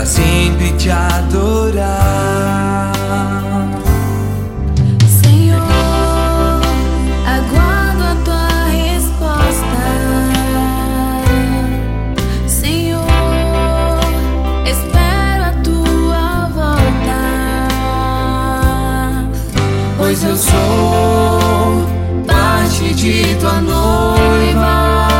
pra sempre te adorar. Senhor, aguardo a tua resposta. Senhor, espero a tua volta, pois eu sou parte de tua noiva.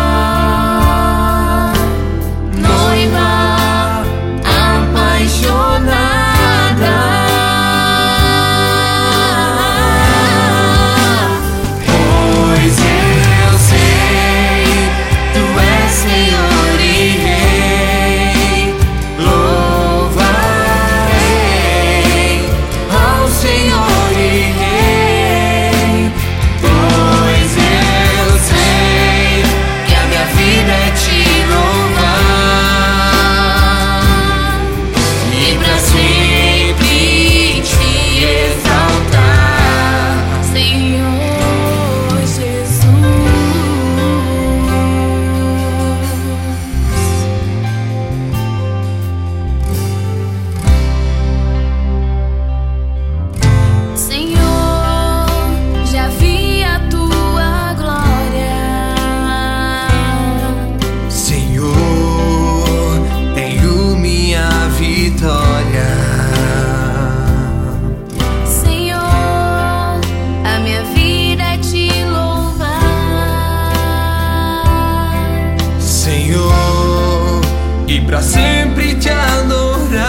E pra sempre te adorar.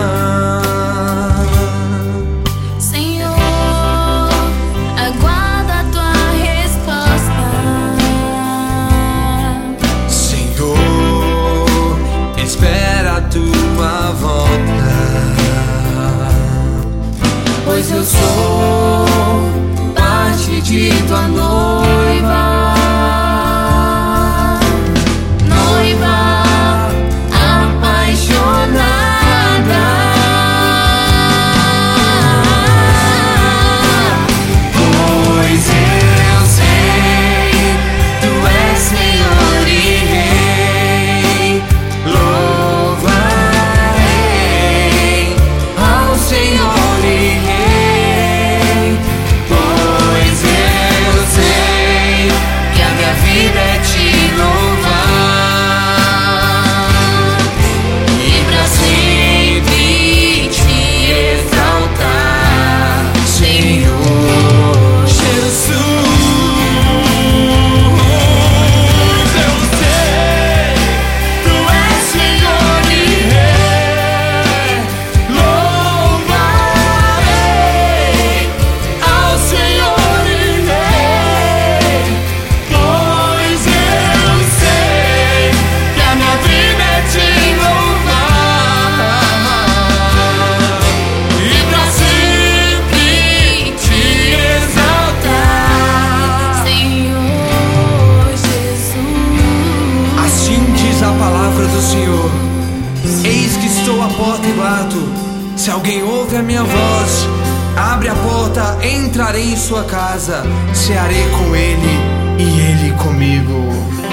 Senhor, aguardo a tua resposta. Senhor, espera a tua volta, pois eu sou parte de tua noiva. A palavra do Senhor: eis que estou à porta e bato. Se alguém ouve a minha voz, abre a porta, entrarei em sua casa, cearei com ele e ele comigo.